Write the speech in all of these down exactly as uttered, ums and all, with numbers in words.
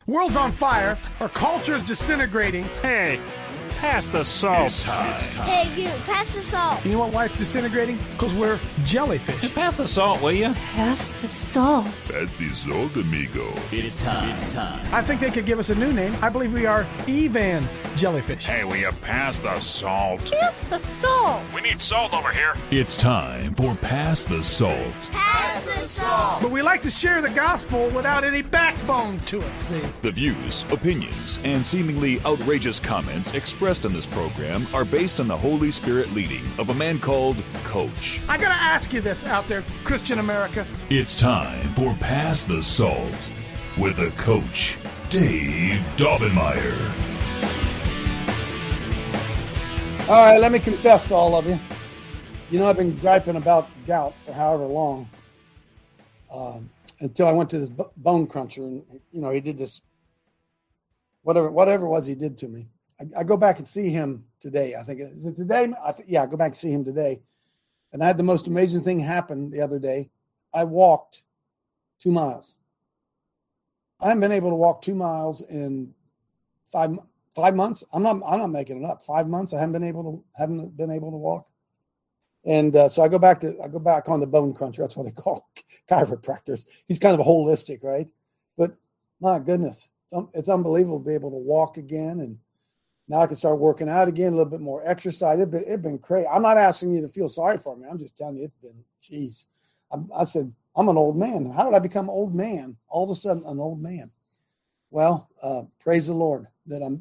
World's on fire. Our culture is disintegrating. Hey, pass the salt. It's time. It's time. Hey, you, pass the salt. You know what, why it's disintegrating? Because we're jellyfish. Hey, pass the salt, will you? Pass the salt. Pass the salt, amigo. It's time. It's time. I think they could give us a new name. I believe we are Evan jellyfish. Hey, will you pass the salt? Pass the salt. We need salt over here. It's time for Pass the Salt. Pass the salt. But we like to share the gospel without any backbone to it, see? The views, opinions, and seemingly outrageous comments expressed on this program are based on the Holy Spirit leading of a man called Coach. I gotta ask you this out there, Christian America. It's time for Pass the Salt with the Coach, Dave Daubenmire. All right, let me confess to all of you. You know, I've been griping about gout for however long um, until I went to this b- bone cruncher, and you know, he did this whatever whatever it was he did to me. I, I go back and see him today. I think is it today? I th- yeah, I go back and see him today, and I had the most amazing thing happen the other day. I walked two miles. I haven't been able to walk two miles in five five months. I'm not I'm not making it up. Five months I haven't been able to haven't been able to walk. And uh, so I go back to I go back on the bone cruncher. That's what they call chiropractors. He's kind of holistic, right? But my goodness, it's, un- it's unbelievable to be able to walk again. And now I can start working out again, a little bit more exercise. It's been, it's been crazy. I'm not asking you to feel sorry for me. I'm just telling you, it's been, geez. I, I said, I'm an old man. How did I become an old man? All of a sudden, an old man. Well, uh, praise the Lord that I'm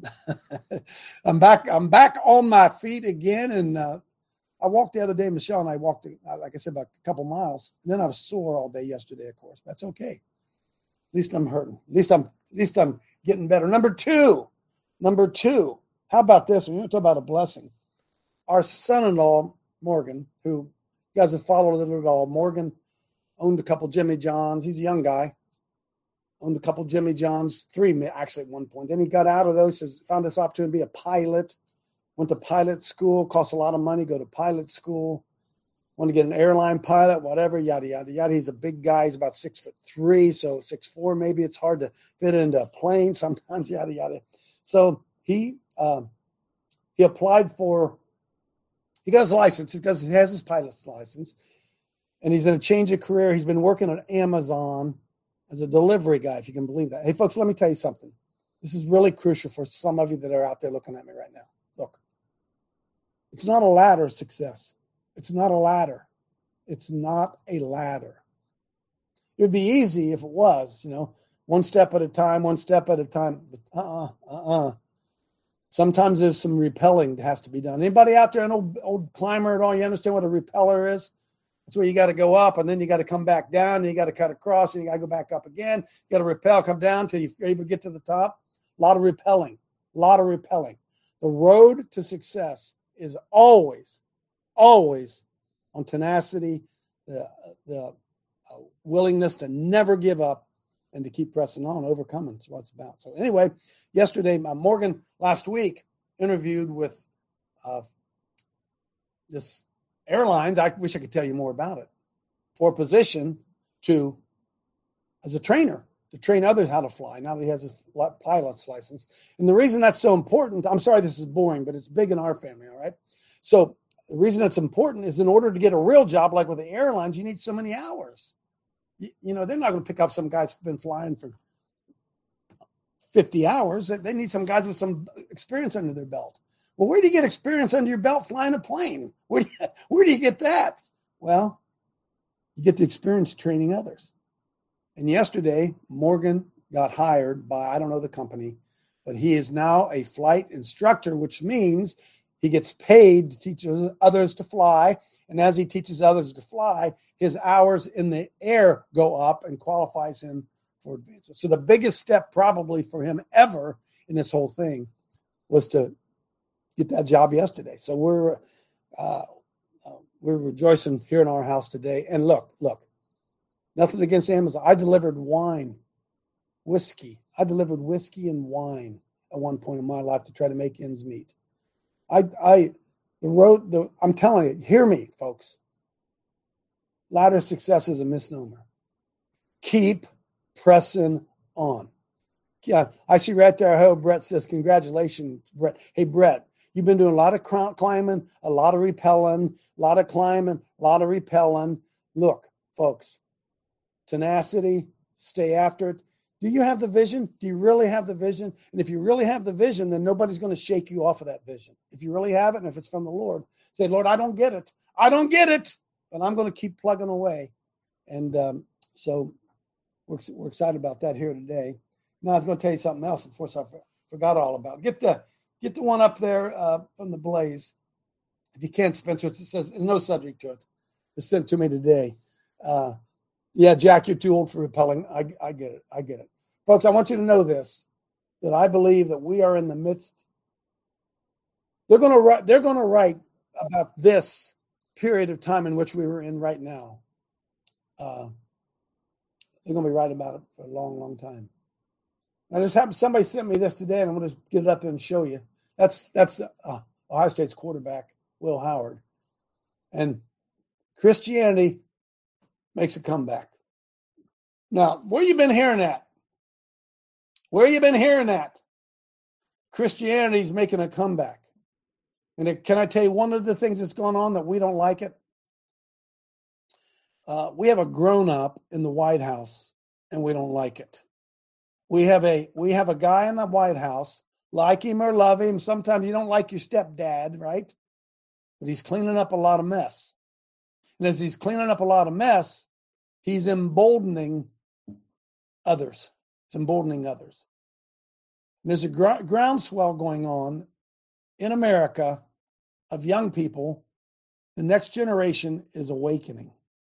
I'm back. I'm back on my feet again. And uh, I walked the other day, Michelle and I walked, like I said, about a couple miles. And then I was sore all day yesterday, of course. That's okay. At least I'm hurting. At least I'm, at least I'm getting better. Number two, number two. How about this? We're going to talk about a blessing. Our son-in-law, Morgan, who you guys have followed it at all. Morgan owned a couple Jimmy Johns. He's a young guy. Owned a couple Jimmy Johns, three actually at one point. Then he got out of those, says, found this opportunity to be a pilot. Went to pilot school, cost a lot of money, go to pilot school. Want to get an airline pilot, whatever, yada, yada, yada. He's a big guy. He's about six foot three, so six four maybe. It's hard to fit into a plane sometimes, yada, yada. So he um, he applied for, he got his license. He, does, he has his pilot's license, and he's in a change of career. He's been working at Amazon as a delivery guy, if you can believe that. Hey, folks, let me tell you something. This is really crucial for some of you that are out there looking at me right now. Look. It's not a ladder of success. It's not a ladder. It's not a ladder. It would be easy if it was, you know, one step at a time, one step at a time. But uh-uh, uh-uh. Sometimes there's some repelling that has to be done. Anybody out there, an old old climber at all? You understand what a repeller is? That's where you got to go up, and then you got to come back down, and you got to cut across, and you got to go back up again. You got to repel, come down till you're able to get to the top. A lot of repelling, a lot of repelling. The road to success is always, always on tenacity, the, the uh, willingness to never give up and to keep pressing on, overcoming. That's what it's about. So anyway, yesterday, uh, Morgan last week interviewed with uh, this airlines. I wish I could tell you more about it, for a position to, as a trainer, to train others how to fly now that he has his pilot's license. And the reason that's so important, I'm sorry this is boring, but it's big in our family, all right? So the reason it's important is in order to get a real job, like with the airlines, you need so many hours. You, you know, they're not going to pick up some guys who've been flying for fifty hours. They need some guys with some experience under their belt. Well, where do you get experience under your belt flying a plane? Where do you, where do you get that? Well, you get the experience training others. And yesterday, Morgan got hired by, I don't know the company, but he is now a flight instructor, which means he gets paid to teach others to fly. And as he teaches others to fly, his hours in the air go up and qualifies him for advancement. So the biggest step probably for him ever in this whole thing was to get that job yesterday. So we're uh, uh, we're rejoicing here in our house today. And look, look, nothing against Amazon. I delivered wine, whiskey. I delivered whiskey and wine at one point in my life to try to make ends meet. I, I, the road, the, I'm telling you, hear me, folks. Ladder success is a misnomer. Keep pressing on. Yeah, I see right there. I hope Brett says, congratulations, Brett. Hey, Brett, you've been doing a lot of climbing, a lot of rappelling, a lot of climbing, a lot of rappelling. Look, folks, tenacity, stay after it. Do you have the vision? Do you really have the vision? And if you really have the vision, then nobody's going to shake you off of that vision. If you really have it, and if it's from the Lord, say, Lord, I don't get it. I don't get it, but I'm going to keep plugging away. And um, so we're, we're excited about that here today. Now I was going to tell you something else. Of course, I forgot all about it. Get the, get the one up there uh, from the Blaze. If you can't, Spencer, it says no subject to it. It's sent to me today. Uh, yeah, Jack, you're too old for rappelling. I, I get it. I get it. Folks, I want you to know this, that I believe that we are in the midst. They're going to write, they're going to write about this period of time in which we were in right now. Uh, they're going to be writing about it for a long, long time. I just happened, somebody sent me this today, and I'm going to get it up and show you. That's that's uh, Ohio State's quarterback, Will Howard. And Christianity makes a comeback. Now, where you been hearing that? Where you been hearing that? Christianity's making a comeback. And it, can I tell you one of the things that's going on that we don't like it? Uh, we have a grown-up in the White House, and we don't like it. We have a we have a guy in the White House, like him or love him. Sometimes you don't like your stepdad, right? But he's cleaning up a lot of mess. And as he's cleaning up a lot of mess, he's emboldening others. It's emboldening others. And there's a gr- groundswell going on in America of young people. The next generation is awakening.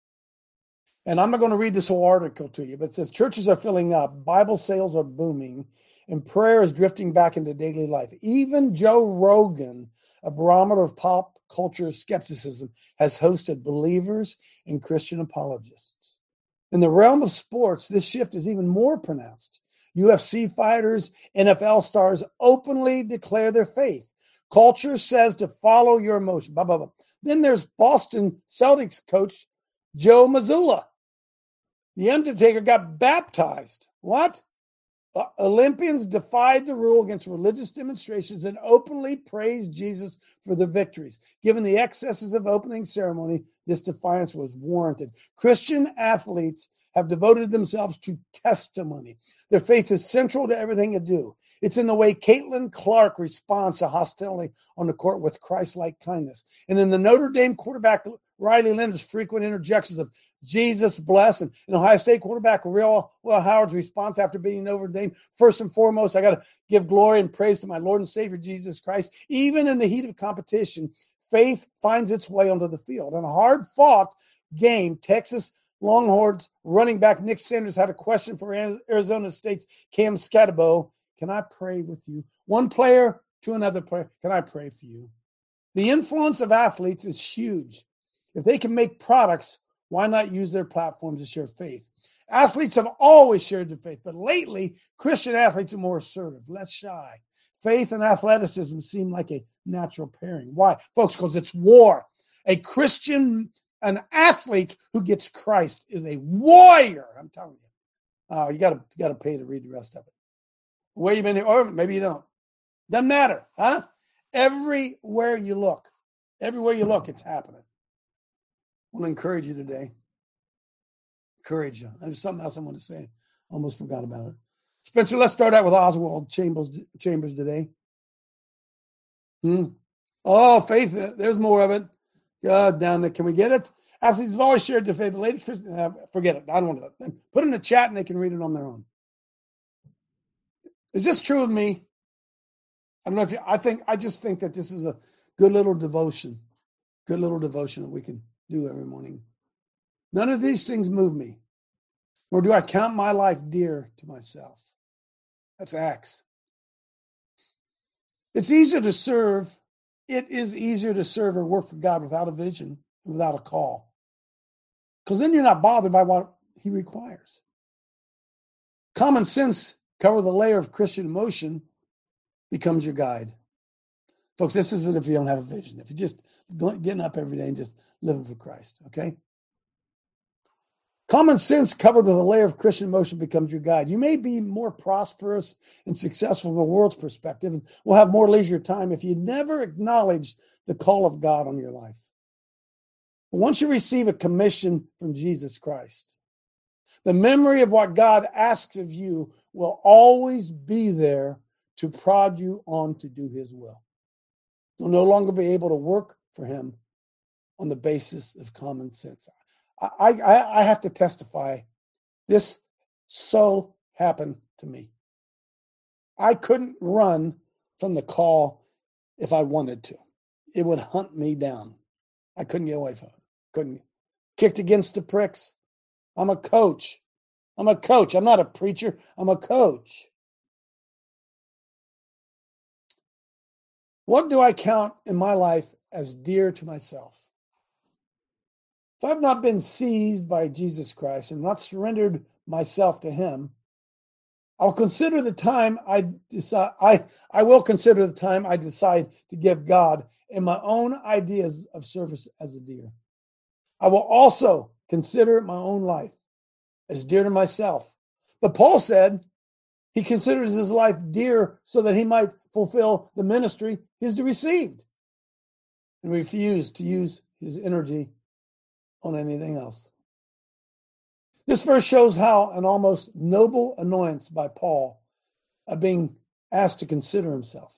And I'm not going to read this whole article to you, but it says churches are filling up, Bible sales are booming, and prayer is drifting back into daily life. Even Joe Rogan, a barometer of pop culture skepticism, has hosted believers and Christian apologists. In the realm of sports, this shift is even more pronounced. U F C fighters, N F L stars openly declare their faith. Culture says to follow your emotion. Blah, blah, blah. Then there's Boston Celtics coach Joe Mazzulla. The Undertaker got baptized. What? Uh, Olympians defied the rule against religious demonstrations and openly praised Jesus for their victories. Given the excesses of opening ceremony, this defiance was warranted. Christian athletes have devoted themselves to testimony. Their faith is central to everything they do. It's in the way Caitlin Clark responds to hostility on the court with Christ-like kindness. And in the Notre Dame quarterback Riley Leonard's frequent interjections of Jesus bless, and, and Ohio State quarterback Will, Will Howard's response after beating Notre Dame, first and foremost, I got to give glory and praise to my Lord and Savior Jesus Christ. Even in the heat of competition, faith finds its way onto the field. In a hard-fought game, Texas Longhorns running back Nick Sanders had a question for Arizona State's Cam Scatterbo. Can I pray with you? One player to another player. Can I pray for you? The influence of athletes is huge. If they can make products, why not use their platform to share faith? Athletes have always shared their faith, but lately, Christian athletes are more assertive, less shy. Faith and athleticism seem like a natural pairing. Why? Folks, because it's war. A Christian, an athlete who gets Christ is a warrior. I'm telling you. Uh, you got to you got to pay to read the rest of it. Where you been here? Or maybe you don't. Doesn't matter, huh? Everywhere you look, everywhere you look, it's happening. I want to encourage you today. Encourage you. There's something else I want to say. Almost forgot about it. Spencer, let's start out with Oswald Chambers, Chambers today. Hmm. Oh, faith. There's more of it. God down there. Can we get it? Athletes have always shared their faith. But Lady Christian, uh, forget it. I don't want to. Put it in the chat and they can read it on their own. Is this true of me? I don't know if you, I think, I just think that this is a good little devotion. Good little devotion that we can do every morning. None of these things move me, nor do I count my life dear to myself. That's Acts. It's easier to serve. It is easier to serve or work for God without a vision, without a call. Because then you're not bothered by what he requires. Common sense, cover the layer of Christian emotion, becomes your guide. Folks, this isn't if you don't have a vision. If you're just going, getting up every day and just living for Christ, okay? Common sense covered with a layer of Christian emotion becomes your guide. You may be more prosperous and successful from the world's perspective and will have more leisure time if you never acknowledge the call of God on your life. But once you receive a commission from Jesus Christ, the memory of what God asks of you will always be there to prod you on to do his will. You'll no longer be able to work for him on the basis of common sense. I, I, I have to testify, this so happened to me. I couldn't run from the call if I wanted to. It would hunt me down. I couldn't get away from it. Couldn't. Kicked against the pricks. I'm a coach. I'm a coach. I'm not a preacher. I'm a coach. What do I count in my life as dear to myself? If I've not been seized by Jesus Christ and not surrendered myself to him, I'll consider the time I decide, I, I will consider the time I decide to give God and my own ideas of service as a dear. I will also consider my own life as dear to myself. But Paul said he considers his life dear so that he might fulfill the ministry he's received and refused to use his energy on anything else. This verse shows how an almost noble annoyance by Paul of being asked to consider himself.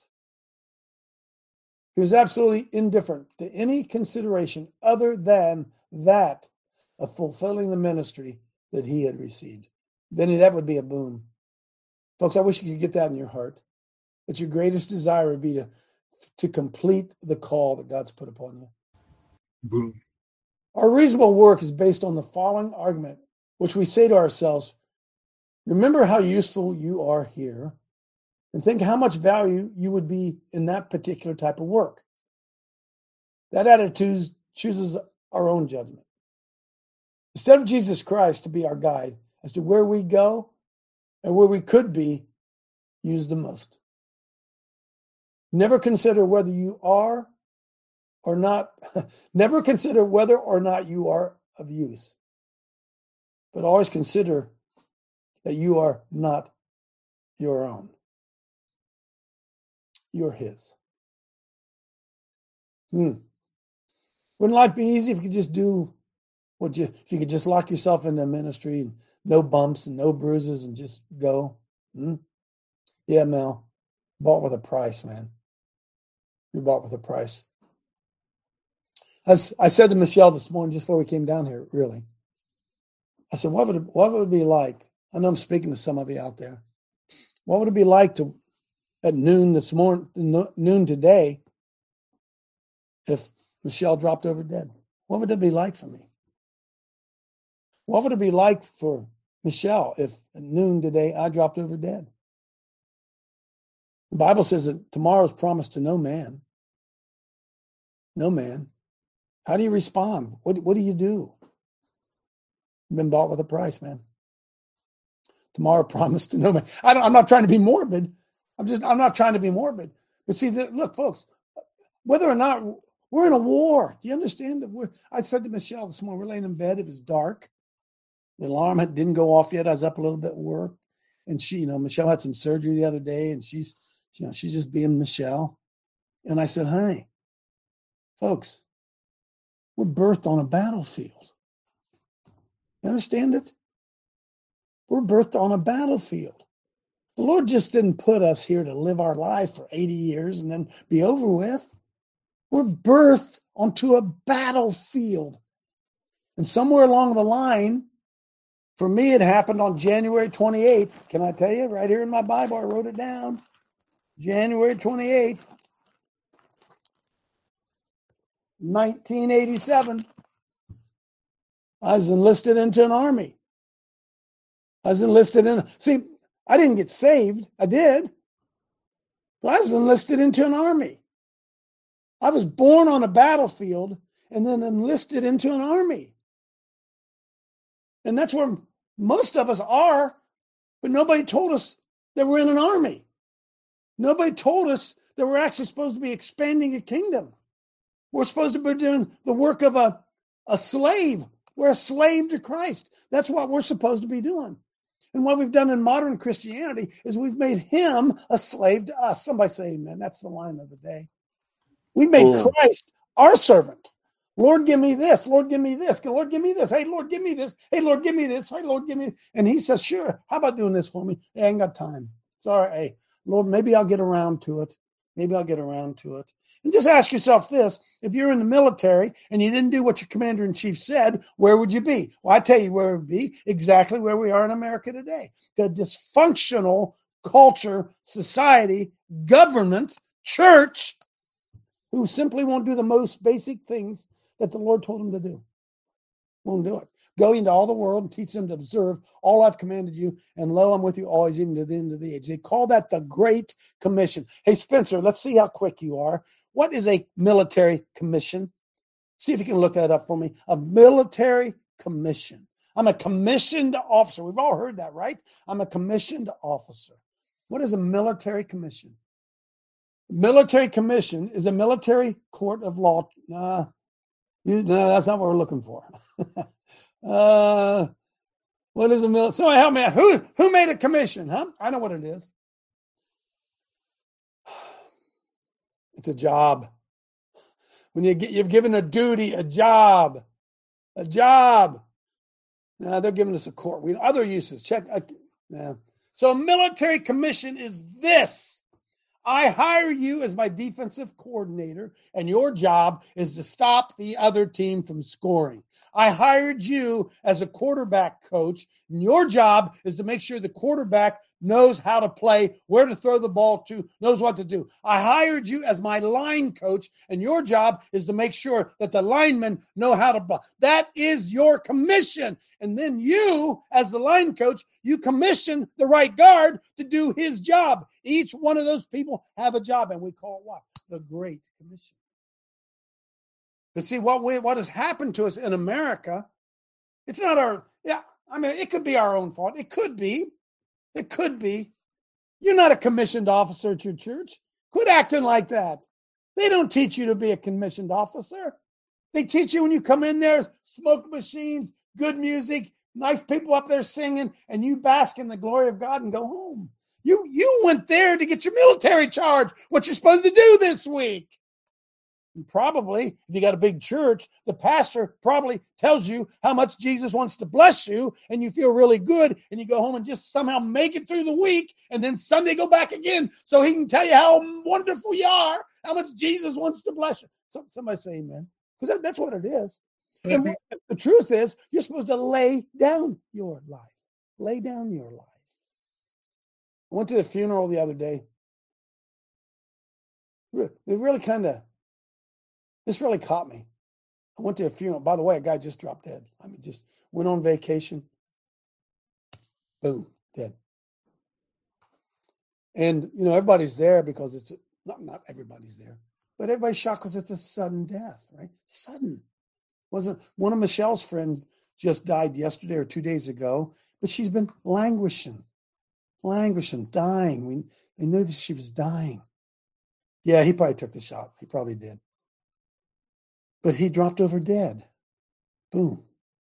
He was absolutely indifferent to any consideration other than that of fulfilling the ministry that he had received. Then that would be a boom. Folks, I wish you could get that in your heart. That your greatest desire would be to, to complete the call that God's put upon you. Boom. Our reasonable work is based on the following argument, which we say to ourselves, remember how useful you are here, and think how much value you would be in that particular type of work. That attitude chooses our own judgment. Instead of Jesus Christ to be our guide as to where we go and where we could be used the most. Never consider whether you are or not, never consider whether or not you are of use, but always consider that you are not your own. You're his. Hmm. Wouldn't life be easy if you could just do what you, if you could just lock yourself into ministry and no bumps and no bruises and just go? Hmm? Yeah, Mel. Bought with a price, man. You're bought with a price. As I said to Michelle this morning, just before we came down here, really, I said, what would it, what would it be like? I know I'm speaking to some of you out there. What would it be like to, at noon this morning, noon today, if Michelle dropped over dead? What would it be like for me? What would it be like for Michelle if at noon today I dropped over dead? The Bible says that tomorrow's promised to no man. No man. How do you respond? What, what do you do? You've been bought with a price, man. Tomorrow promised to no man. I don't, I'm not trying to be morbid. I'm just, I'm not trying to be morbid. But see, the, look, folks, whether or not we're in a war, do you understand that we're, I said to Michelle this morning, we're laying in bed. It was dark. The alarm had, didn't go off yet. I was up a little bit at work. And she, you know, Michelle had some surgery the other day and she's, you know, she's just being Michelle. And I said, honey, folks, we're birthed on a battlefield. You understand it? We're birthed on a battlefield. The Lord just didn't put us here to live our life for eighty years and then be over with. We're birthed onto a battlefield. And somewhere along the line, for me, it happened on January twenty-eighth. Can I tell you? Right here in my Bible, I wrote it down. January twenty-eighth, nineteen eighty-seven. I was enlisted into an army. I was enlisted in, see, I didn't get saved. I did. But I was enlisted into an army. I was born on a battlefield and then enlisted into an army. And that's where most of us are, but nobody told us that we're in an army. Nobody told us that we're actually supposed to be expanding a kingdom. We're supposed to be doing the work of a, a slave We're a slave to Christ. That's what we're supposed to be doing. And what we've done in modern Christianity is we've made him a slave to us. Somebody say amen. That's the line of the day. We've made Mm. Christ our servant. Lord, give me this. Lord, give me this. Lord, give me this. Hey, Lord, give me this. Hey, Lord, give me this. Hey, Lord, give me. And he says, sure. How about doing this for me? Hey, I ain't got time. It's all right. Hey, Lord, maybe I'll get around to it. Maybe I'll get around to it. And just ask yourself this. If you're in the military and you didn't do what your commander-in-chief said, where would you be? Well, I tell you where it would be. Exactly where we are in America today. The dysfunctional culture, society, government, church, who simply won't do the most basic things that the Lord told them to do. Won't do it. Go into all the world and teach them to observe all I've commanded you. And lo, I'm with you always, even to the end of the age. They call that the Great Commission. Hey, Spencer, let's see how quick you are. What is a military commission? See if you can look that up for me. A military commission. I'm a commissioned officer. We've all heard that, right? I'm a commissioned officer. What is a military commission? Military commission is a military court of law. Nah, you, no, that's not what we're looking for. uh, what is a military? Somebody help me out. Who, who made a commission, huh? I know what it is. It's a job. When you get, you've given a duty, a job, a job. Now they're giving us a court. We other uses. Check. Uh, yeah. So a military commission is this. I hire you as my defensive coordinator, and your job is to stop the other team from scoring. I hired you as a quarterback coach, and your job is to make sure the quarterback knows how to play, where to throw the ball to, knows what to do. I hired you as my line coach, and your job is to make sure that the linemen know how to block. That is your commission. And then you, as the line coach, you commission the right guard to do his job. Each one of those people have a job, and we call it what? The Great Commission. But see, what we, what has happened to us in America, it's not our, yeah, I mean, it could be our own fault. It could be. It could be. You're not a commissioned officer at your church. Quit acting like that. They don't teach you to be a commissioned officer. They teach you when you come in there, smoke machines, good music, nice people up there singing, and you bask in the glory of God and go home. You, you went there to get your military charge, what you're supposed to do this week. And probably, if you got a big church, the pastor probably tells you how much Jesus wants to bless you, and you feel really good, and you go home and just somehow make it through the week, and then Sunday go back again so he can tell you how wonderful you are, how much Jesus wants to bless you. So, somebody say amen, because that, that's what it is. And what, the truth is, you're supposed to lay down your life. Lay down your life. I went to the funeral the other day. They really kind of, this really caught me. I went to a funeral. By the way, a guy just dropped dead. I mean, just went on vacation. Boom, dead. And, you know, everybody's there because it's, not, not everybody's there, but everybody's shocked because it's a sudden death, right? Sudden. Wasn't one of Michelle's friends just died yesterday or two days ago, but she's been languishing, languishing, dying. We, they knew that she was dying. Yeah, he probably took the shot. He probably did. But he dropped over dead. Boom.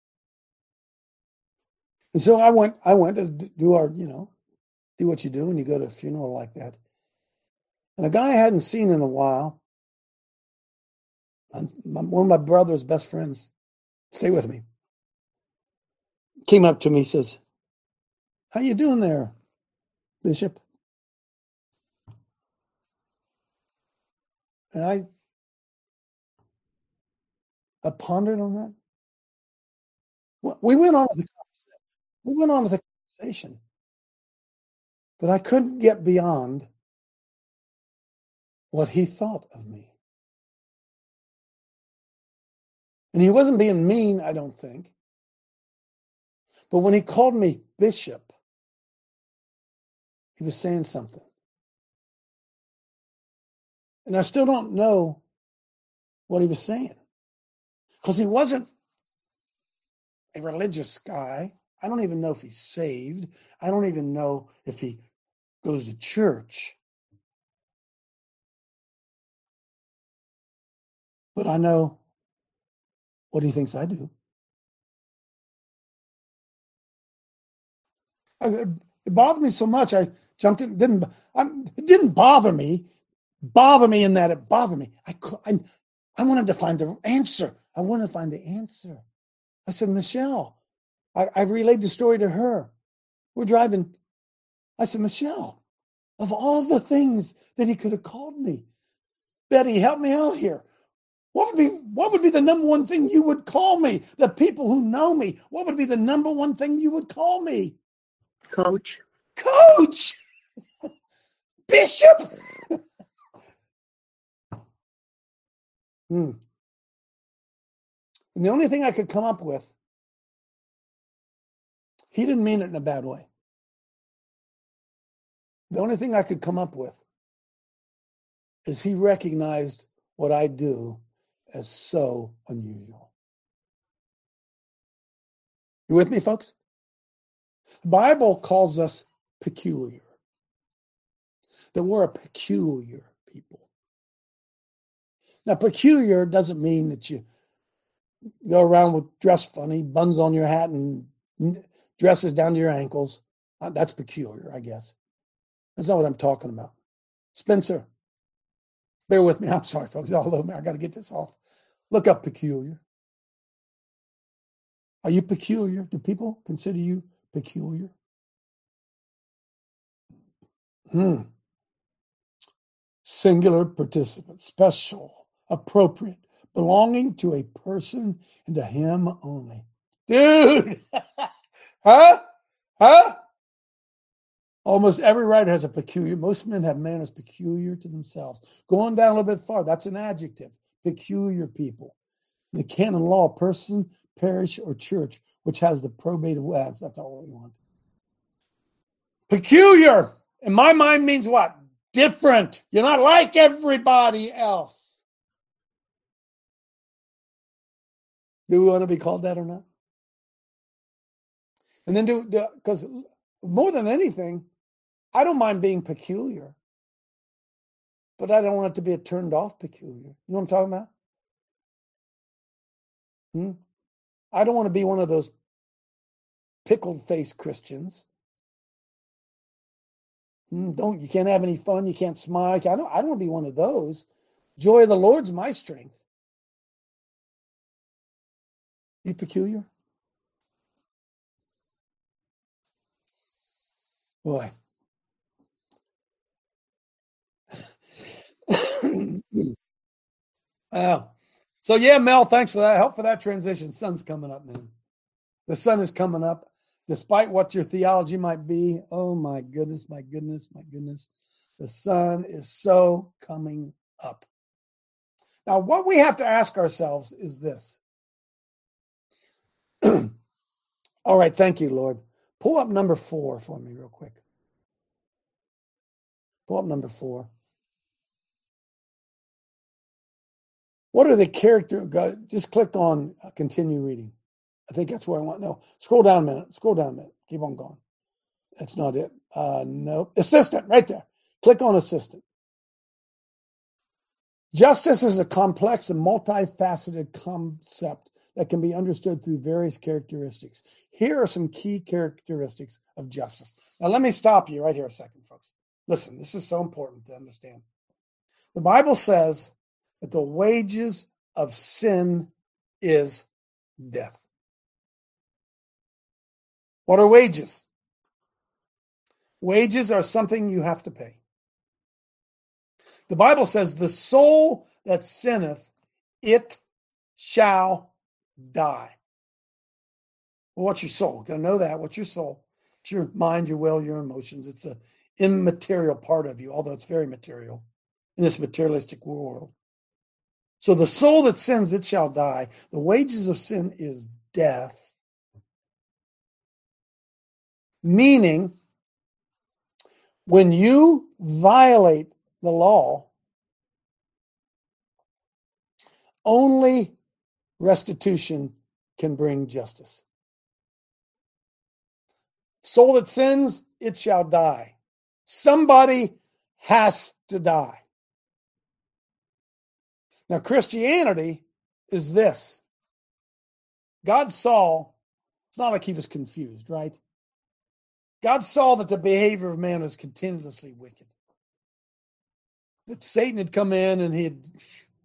And so I went, I went to do our, you know, do what you do when you go to a funeral like that. And a guy I hadn't seen in a while, one of my brother's best friends, stay with me, came up to me, says, how you doing there, Bishop? And I, I pondered on that. We went on with the conversation. We went on with the conversation, but I couldn't get beyond what he thought of me. And he wasn't being mean, I don't think. But when he called me Bishop, he was saying something. And I still don't know what he was saying. Because he wasn't a religious guy. I don't even know if he's saved. I don't even know if he goes to church. But I know what he thinks I do. I, it bothered me so much. I jumped in. Didn't I'm, it didn't bother me. Bother me in that it bothered me. I I, I wanted to find the answer. I wanted to find the answer. I said, Michelle. I, I relayed the story to her. We're driving. I said, Michelle, of all the things that he could have called me, Betty, help me out here. What would be what would be the number one thing you would call me? The people who know me, what would be the number one thing you would call me? Coach. Coach! Bishop! hmm. And the only thing I could come up with, he didn't mean it in a bad way. The only thing I could come up with is he recognized what I do as so unusual. You with me, folks? The Bible calls us peculiar. That we're a peculiar people. Now, peculiar doesn't mean that you go around with dress funny, buns on your hat, and dresses down to your ankles. That's peculiar, I guess. That's not what I'm talking about. Spencer, bear with me. I'm sorry, folks. All over me. I got to get this off. Look up peculiar. Are you peculiar? Do people consider you peculiar? Hmm. Singular participant, special, appropriate, belonging to a person and to him only. Dude! huh? Huh? Almost every writer has a peculiar. Most men have manners peculiar to themselves. Going down a little bit far, that's an adjective. Peculiar people. In the canon law, person, parish, or church, which has the probative words. That's all we want. Peculiar, in my mind, means what? Different. You're not like everybody else. Do we want to be called that or not? And then do, because more than anything, I don't mind being peculiar, but I don't want it to be a turned off peculiar. You know what I'm talking about? Hmm? I don't want to be one of those pickled face Christians. Hmm? Don't you can't have any fun. You can't smile. I don't. I don't want to be one of those. Joy of the Lord's my strength. You peculiar? Boy. Wow. So yeah, Mel, thanks for that. Help for that transition. Sun's coming up, man. The sun is coming up. Despite what your theology might be, oh my goodness, my goodness, my goodness. The sun is so coming up. Now, what we have to ask ourselves is this. All right, thank you, Lord. Pull up number four for me real quick. Pull up number four. What are the character? Just click on uh, continue reading. I think that's where I want. No, scroll down a minute. Scroll down a minute. Keep on going. That's not it. Uh, nope. Assistant, right there. Click on assistant. Justice is a complex and multifaceted concept that can be understood through various characteristics. Here are some key characteristics of justice. Now, let me stop you right here a second, folks. Listen, this is so important to understand. The Bible says that the wages of sin is death. What are wages? Wages are something you have to pay. The Bible says the soul that sinneth, it shall die. Well, what's your soul? Got to know that. What's your soul? It's your mind, your will, your emotions. It's an immaterial part of you, although it's very material in this materialistic world. So the soul that sins, it shall die. The wages of sin is death. Meaning, when you violate the law, only restitution can bring justice. Soul that sins, it shall die. Somebody has to die. Now, Christianity is this. God saw, it's not like he was confused, right? God saw that the behavior of man was continuously wicked. That Satan had come in and he had,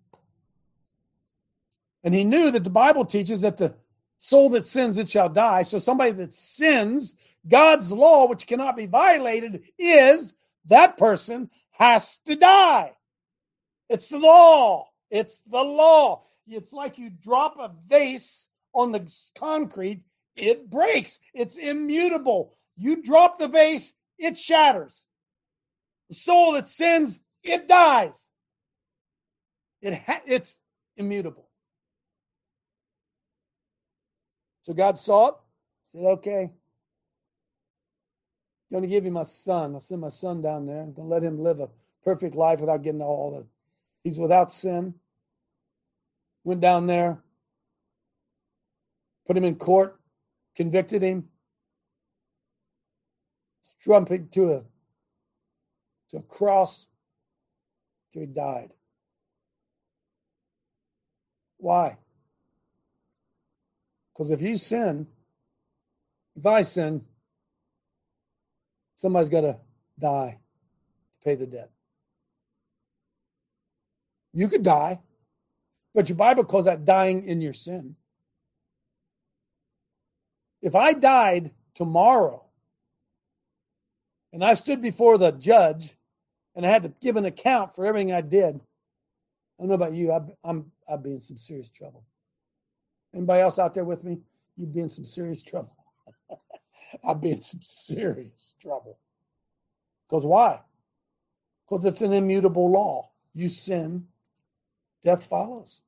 and he knew that the Bible teaches that the soul that sins, it shall die. So somebody that sins, God's law, which cannot be violated, is that person has to die. It's the law. It's the law. It's like you drop a vase on the concrete, it breaks. It's immutable. You drop the vase, it shatters. The soul that sins, it dies. It ha- it's immutable. So God saw it, said, okay, I'm going to give you my son. I'll send my son down there. I'm going to let him live a perfect life without getting all the, he's without sin. Went down there, put him in court, convicted him, struck him to a, to a cross till he died. Why? Because if you sin, if I sin, somebody's got to die to pay the debt. You could die, but your Bible calls that dying in your sin. If I died tomorrow and I stood before the judge and I had to give an account for everything I did, I don't know about you, I'd, I'm, I'd be in some serious trouble. Anybody else out there with me? You'd be in some serious trouble. I'd be in some serious trouble. Because why? Because it's an immutable law. You sin, death follows.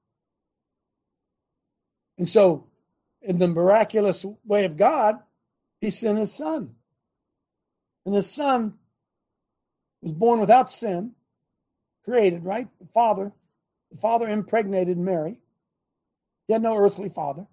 And so, in the miraculous way of God, he sent his son. And his son was born without sin, created, right? The father, the father impregnated Mary. He had no earthly father.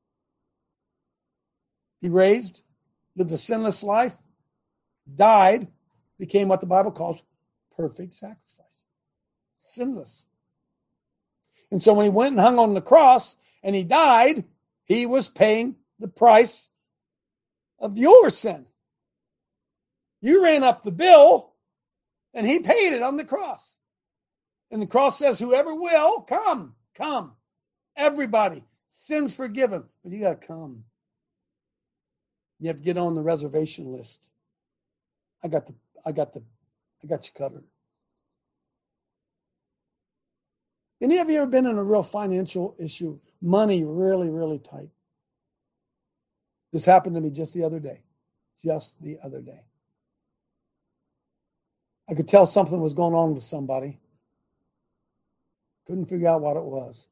He raised, lived a sinless life, died, became what the Bible calls perfect sacrifice. Sinless. And so when he went and hung on the cross and he died, he was paying the price of your sin. You ran up the bill and he paid it on the cross. And the cross says, whoever will, come, come. Everybody, sins forgiven, but you got to come. You have to get on the reservation list. I got the, I got the, I got you covered. Any of you ever been in a real financial issue? Money really, really tight. This happened to me just the other day. Just the other day. I could tell something was going on with somebody. Couldn't figure out what it was.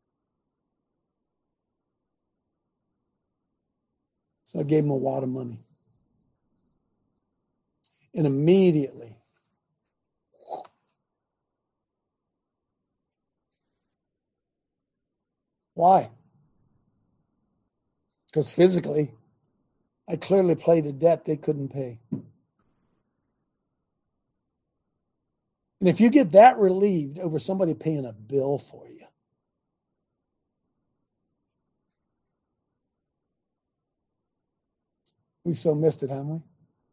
So I gave him a wad of money. And immediately, why? Because physically, I clearly played a debt they couldn't pay. And if you get that relieved over somebody paying a bill for you, we've so missed it, haven't we?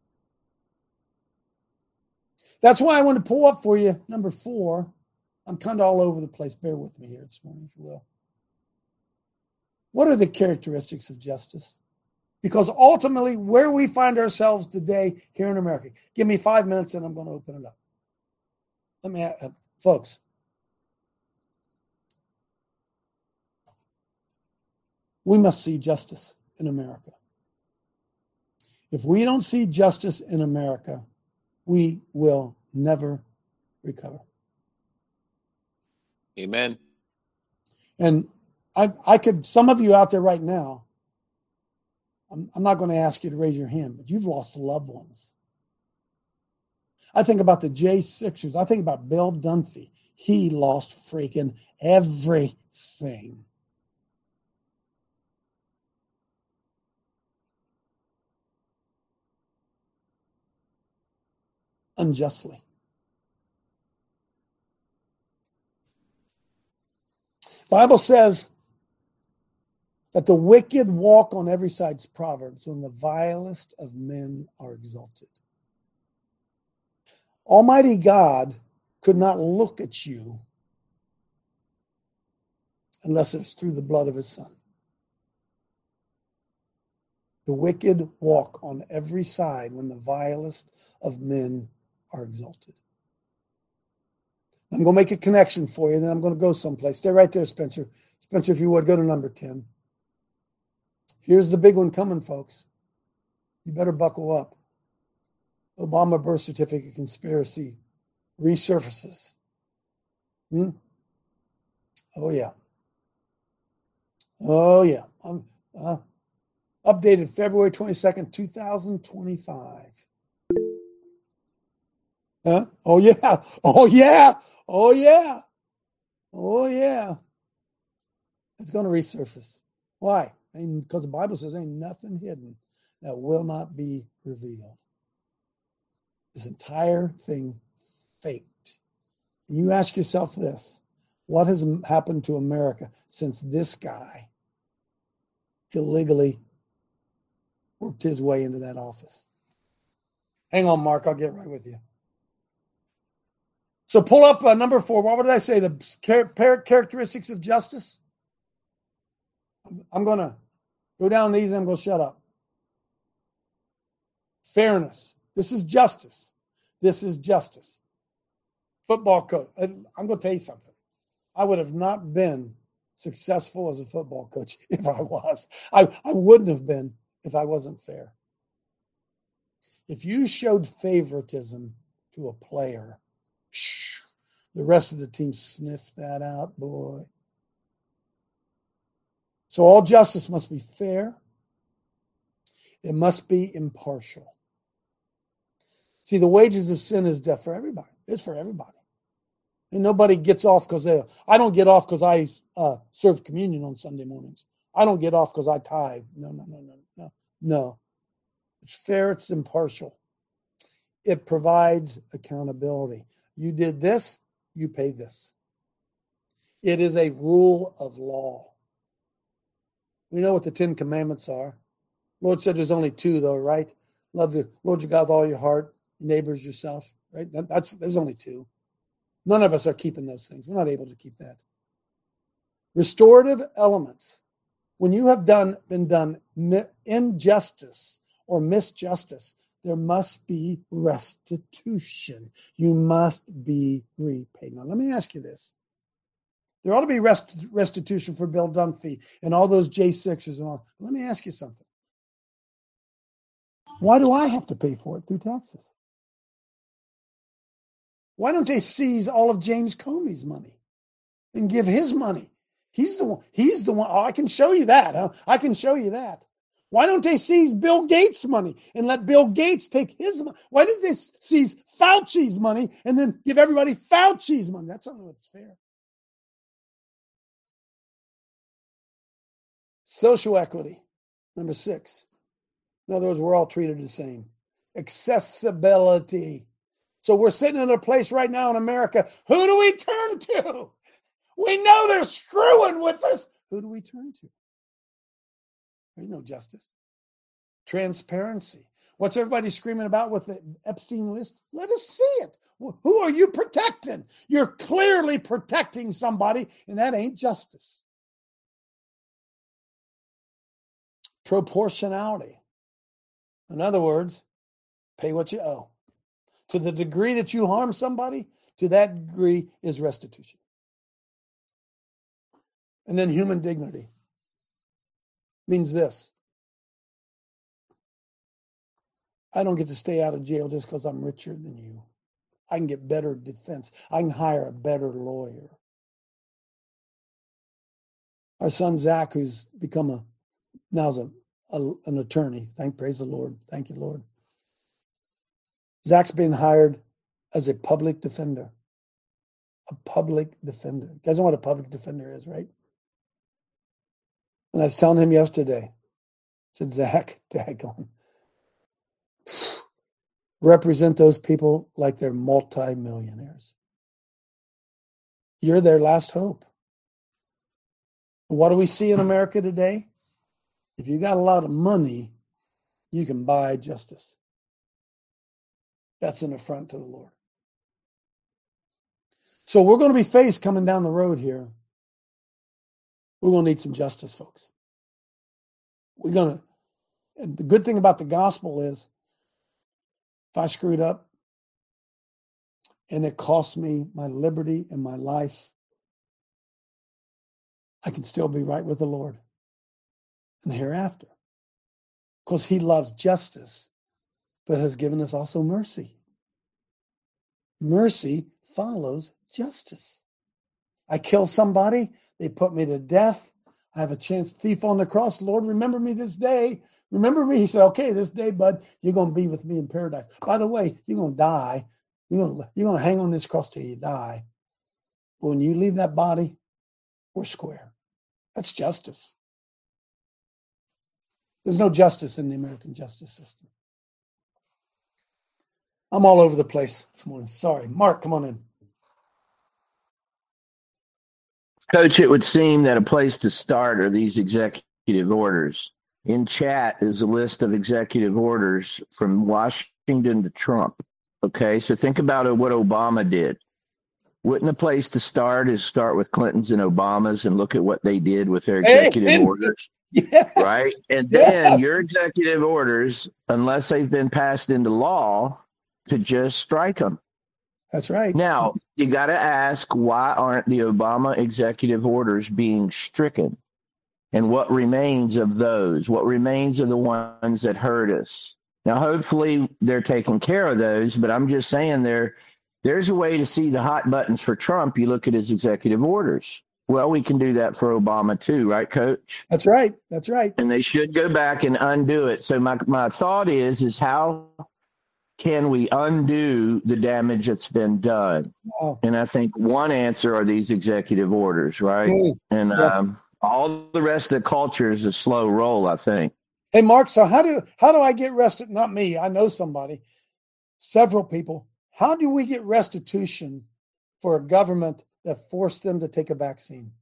That's why I want to pull up for you number four. I'm kind of all over the place. Bear with me here this morning, if you will. What are the characteristics of justice? Because ultimately, where we find ourselves today here in America, give me five minutes and I'm going to open it up. Let me, uh, folks, we must see justice in America. If we don't see justice in America, we will never recover. Amen. And I, I could, some of you out there right now, I'm, I'm not going to ask you to raise your hand, but you've lost loved ones. I think about the J Sixers. I think about Bill Dunphy. He lost freaking everything. Unjustly. Bible says that the wicked walk on every side. It's Proverbs, when the vilest of men are exalted. Almighty God could not look at you unless it's through the blood of his Son. The wicked walk on every side when the vilest of men are exalted. I'm going to make a connection for you, then I'm going to go someplace. Stay right there, Spencer. Spencer, if you would, go to number ten. Here's the big one coming, folks. You better buckle up. Obama birth certificate conspiracy resurfaces. Hmm? Oh, yeah. Oh, yeah. I'm, uh, updated February twenty-second, twenty twenty-five. Huh? Oh, yeah. Oh, yeah. Oh, yeah. Oh, yeah. It's going to resurface. Why? And because the Bible says ain't nothing hidden that will not be revealed. This entire thing faked. And you ask yourself this: what has happened to America since this guy illegally worked his way into that office? Hang on, Mark. I'll get right with you. So pull up uh, number four. What did I say? The char- characteristics of justice? I'm going to go down these and I'm going to shut up. Fairness. This is justice. This is justice. Football coach. I'm going to tell you something. I would have not been successful as a football coach if I was. I, I wouldn't have been if I wasn't fair. If you showed favoritism to a player, the rest of the team sniffed that out, boy. So all justice must be fair. It must be impartial. See, the wages of sin is death for everybody. It's for everybody. And nobody gets off because they, I don't get off because I uh, serve communion on Sunday mornings. I don't get off because I tithe. No, no, no, no, no, no. It's fair. It's impartial. It provides accountability. You did this, you pay this. It is a rule of law. We know what the Ten Commandments are. Lord said there's only two, though, right? Love the Lord your God with all your heart, your neighbors, yourself, right? That, that's there's only two. None of us are keeping those things. We're not able to keep that. Restorative elements. When you have done been done injustice or misjustice, there must be restitution. You must be repaid. Now, let me ask you this. There ought to be rest, restitution for Bill Dunphy and all those J sixers and all. Let me ask you something. Why do I have to pay for it through taxes? Why don't they seize all of James Comey's money and give his money? He's the one. He's the one. Oh, I can show you that. Huh? I can show you that. Why don't they seize Bill Gates' money and let Bill Gates take his money? Why did they seize Fauci's money and then give everybody Fauci's money? That's not what's fair. Social equity, number six. In other words, we're all treated the same. Accessibility. So we're sitting in a place right now in America. Who do we turn to? We know they're screwing with us. Who do we turn to? There's no justice. Transparency. What's everybody screaming about with the Epstein list? Let us see it. Who are you protecting? You're clearly protecting somebody, and that ain't justice. Proportionality. In other words, pay what you owe. To the degree that you harm somebody, to that degree is restitution. And then human dignity means this. I don't get to stay out of jail just because I'm richer than you. I can get better defense. I can hire a better lawyer. Our son Zach, who's become a now's a, a an attorney. Thank praise the Lord. Thank you, Lord. Zach's been hired as a public defender. A public defender. You guys know what a public defender is, right? And I was telling him yesterday, I said, Zach, daggone, represent those people like they're multimillionaires. You're their last hope. What do we see in America today? if you got a lot of money, you can buy justice. That's an affront to the Lord. So we're going to be faced coming down the road here. We're going to need some justice, folks. We're going to, and the good thing about the gospel is, if I screwed up and it cost me my liberty and my life, I can still be right with the Lord in the hereafter. Because he loves justice, but has given us also mercy. Mercy follows justice. I kill somebody, they put me to death. I have a chance, thief on the cross. Lord, remember me this day. Remember me. He said, okay, this day, bud, you're going to be with me in paradise. By the way, you're going to die. You're going to, you're going to hang on this cross till you die. But when you leave that body, we're square. That's justice. There's no justice in the American justice system. I'm all over the place this morning. Sorry. Mark, come on in. Coach, it would seem that a place to start are these executive orders. In chat is a list of executive orders from Washington to Trump. Okay, so think about what Obama did. Wouldn't a place to start is start with Clinton's and Obama's and look at what they did with their executive Hey, orders? yes. Right? And then Yes. your executive orders, unless they've been passed into law, could just strike them. That's right. Now, you got to ask, why aren't the Obama executive orders being stricken? And what remains of those? What remains of the ones that hurt us? Now, hopefully they're taking care of those, but I'm just saying there, there's a way to see the hot buttons for Trump. You look at his executive orders. Well, we can do that for Obama too, right, Coach? That's right. That's right. And they should go back and undo it. So my, my thought is, is how can we undo the damage that's been done? Wow. And I think one answer are these executive orders, right? Mm, and yeah. um, all the rest of the culture is a slow roll, I think. Hey, Mark, so how do how do I get rested? Not me. I know somebody, several people. How do we get restitution for a government that forced them to take a vaccine?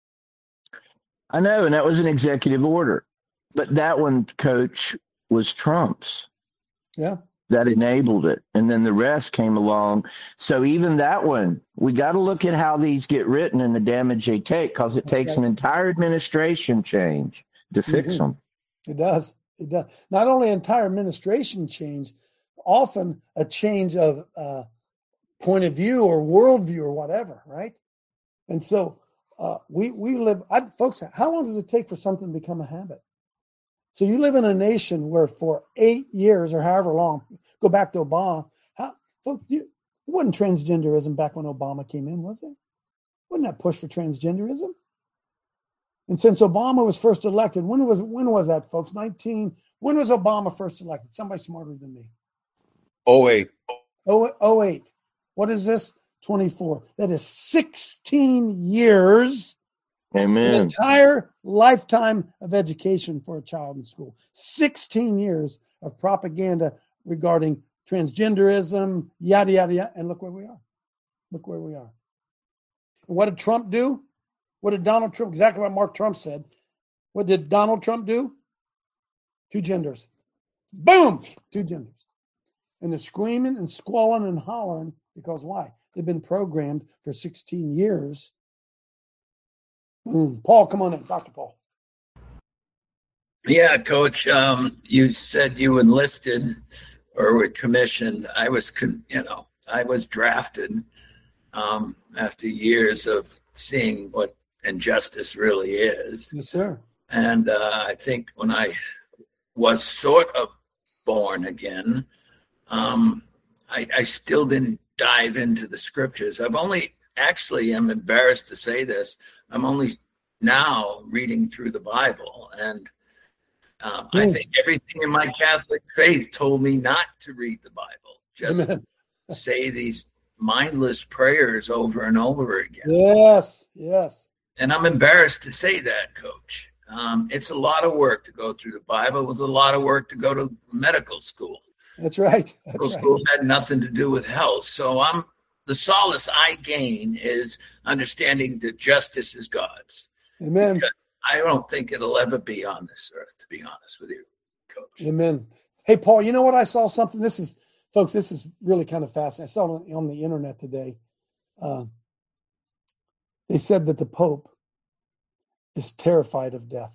I know, and that was an executive order. But that one, Coach, was Trump's. Yeah. That enabled it. And then the rest came along. So even that one, we got to look at how these get written and the damage they take, because it That's takes right. an entire administration change to fix Mhm. them. It does. It does. Not only entire administration change, often a change of uh, point of view or worldview or whatever, right? And so uh, we we live, I, folks. How long does it take for something to become a habit? So you live in a nation where for eight years or however long, go back to Obama. How, folks, you, it wasn't transgenderism back when Obama came in, was it? Wasn't that push for transgenderism? And since Obama was first elected, when was when was that, folks? nineteen. When was Obama first elected? Somebody smarter than me. Oh, wait. Oh, oh eight. What is this? twenty-four. That is sixteen years. An Amen. entire lifetime of education for a child in school. sixteen years of propaganda regarding transgenderism, yada, yada, yada. And look where we are. Look where we are. And what did Trump do? What did Donald Trump, exactly what Mark Trump said. What did Donald Trump do? Two genders. Boom! Two genders. And they're screaming and squalling and hollering because why? They've been programmed for sixteen years. Boom. Paul, come on in. Doctor Paul. Yeah, Coach, um, you said you enlisted or were commissioned. I was, con- you know, I was drafted um, after years of seeing what injustice really is. Yes, sir. And uh, I think when I was sort of born again, um, I, I still didn't dive into the scriptures. I've only, actually, I'm embarrassed to say this, I'm only now reading through the Bible. And um, I Mm. think everything in my Catholic faith told me not to read the Bible, just Amen. say these mindless prayers over and over again. Yes, yes. And I'm embarrassed to say that, Coach. Um, it's a lot of work to go through the Bible. It was a lot of work to go to medical school. That's right. That's Medical right. school had nothing to do with health. So I'm the solace I gain is understanding that justice is God's. Amen. Because I don't think it'll ever be on this earth, to be honest with you, Coach. Amen. Hey, Paul, you know what? I saw something. This is, folks, this is really kind of fascinating. I saw it on the internet today. Uh, they said that the Pope is terrified of death.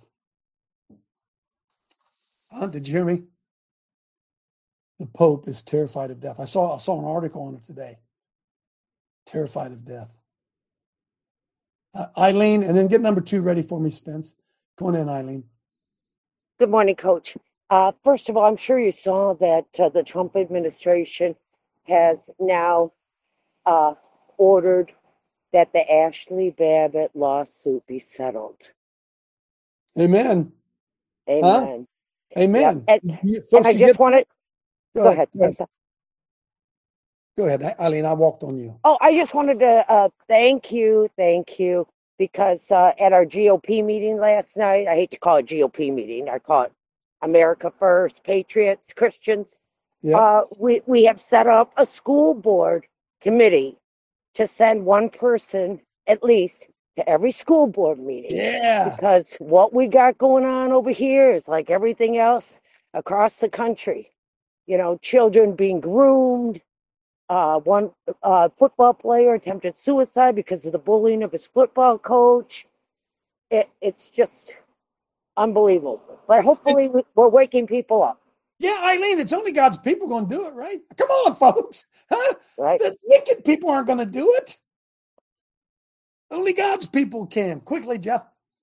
Huh? Did you hear me? The Pope is terrified of death. I saw I saw an article on it today. Terrified of death. Uh, Eileen, and then get number two ready for me, Spence. Go on in, Eileen. Good morning, Coach. Uh, first of all, I'm sure you saw that uh, the Trump administration has now uh, ordered that the Ashley Babbitt lawsuit be settled. Amen. Amen. Huh? Amen. Yeah. And, you, folks, and I just get... wanted. Go, go ahead. ahead. Go ahead. Go ahead, Eileen. I walked on you. Oh, I just wanted to uh, thank you, thank you, because uh, at our G O P meeting last night, I hate to call it G O P meeting, I call it America First, Patriots, Christians. Yeah. Uh, we, we have set up a school board committee to send one person at least to every school board meeting. Yeah. Because what we got going on over here is like everything else across the country. You know, children being groomed. Uh, one uh, football player attempted suicide because of the bullying of his football coach. It, it's just unbelievable. But hopefully we, we're waking people up. Yeah, Eileen, it's only God's people going to do it, right? Come on, folks. Huh? Right. The wicked people aren't going to do it. Only God's people can. Quickly, Jeff.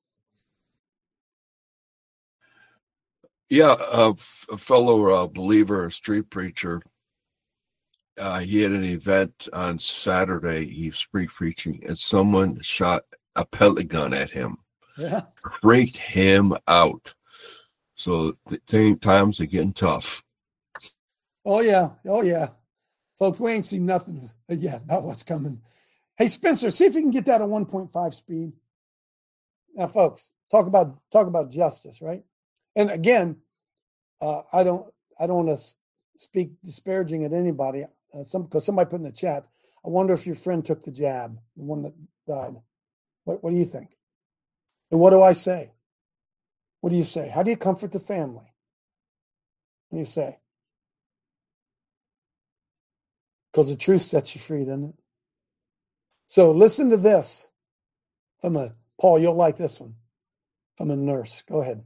Yeah, uh, a fellow uh, believer, a street preacher, uh, he had an event on Saturday. He was street preaching, and someone shot a pellet gun at him. Yeah. Freaked him out. So the times are getting tough. Oh, yeah. Oh, yeah. Folks, we ain't seen nothing yet about what's coming. Hey, Spencer, see if you can get that at one point five speed. Now, folks, talk about talk about justice, right? And again, uh, I don't I don't want to speak disparaging at anybody. Uh, some because somebody put in the chat, I wonder if your friend took the jab, the one that died. What What do you think? And what do I say? What do you say? How do you comfort the family? What do you say? Because the truth sets you free, doesn't it? So listen to this from a, Paul, you'll like this one, from a nurse. Go ahead.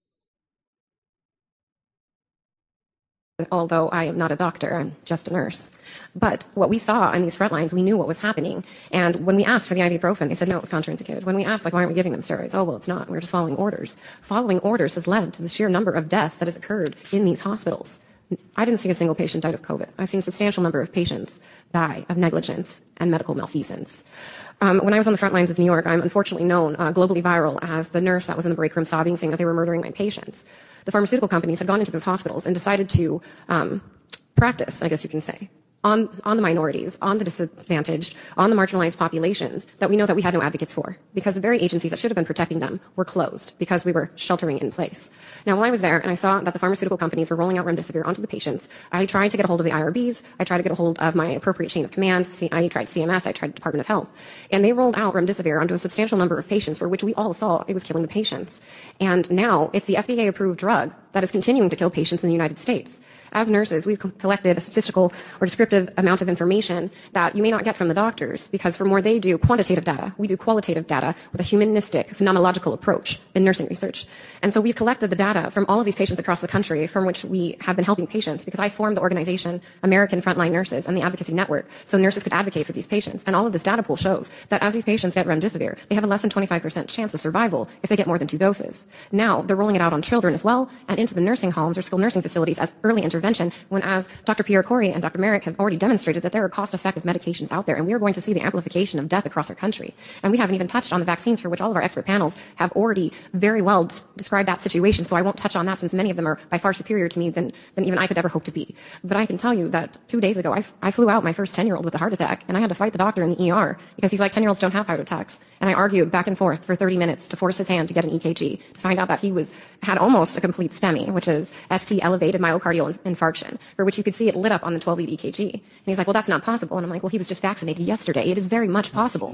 Although I am not a doctor, I'm just a nurse. But what we saw on these front lines, we knew what was happening. And when we asked for the ibuprofen, they said, no, it was contraindicated. When we asked, like, why aren't we giving them steroids? Oh, well, it's not. We're just following orders. Following orders has led to the sheer number of deaths that has occurred in these hospitals. I didn't see a single patient died of COVID. I've seen a substantial number of patients die of negligence and medical malfeasance. Um, when I was on the front lines of New York, I'm unfortunately known uh, globally viral as the nurse that was in the break room sobbing, saying that they were murdering my patients. The pharmaceutical companies had gone into those hospitals and decided to um, practice, I guess you can say, on, on the minorities, on the disadvantaged, on the marginalized populations that we know that we had no advocates for, because the very agencies that should have been protecting them were closed because we were sheltering in place. Now, while I was there and I saw that the pharmaceutical companies were rolling out remdesivir onto the patients, I tried to get a hold of the I R Bs, I tried to get a hold of my appropriate chain of command, I tried C M S, I tried Department of Health, and they rolled out remdesivir onto a substantial number of patients for which we all saw it was killing the patients. And now it's the F D A-approved drug that is continuing to kill patients in the United States. As nurses, we've collected a statistical or descriptive amount of information that you may not get from the doctors, because for more they do quantitative data, we do qualitative data with a humanistic, phenomenological approach in nursing research. And so we've collected the data from all of these patients across the country from which we have been helping patients, because I formed the organization American Frontline Nurses and the Advocacy Network, so nurses could advocate for these patients. And all of this data pool shows that as these patients get remdesivir, they have a less than twenty-five percent chance of survival if they get more than two doses. Now, they're rolling it out on children as well, and into the nursing homes or skilled nursing facilities as early intervention, when as Doctor Pierre Corey and Doctor Merrick have already demonstrated that there are cost-effective medications out there, and we are going to see the amplification of death across our country. And we haven't even touched on the vaccines, for which all of our expert panels have already very well d- described that situation, so I won't touch on that, since many of them are by far superior to me than, than even I could ever hope to be. But I can tell you that two days ago, I, f- I flew out my first ten-year-old with a heart attack, and I had to fight the doctor in the E R, because he's like, ten-year-olds don't have heart attacks. And I argued back and forth for thirty minutes to force his hand to get an E K G, to find out that he was had almost a complete STEMI, which is S T elevated myocardial infarction, for which you could see it lit up on the twelve lead E K G. And he's like, well, that's not possible. And I'm like, well, he was just vaccinated yesterday. It is very much possible.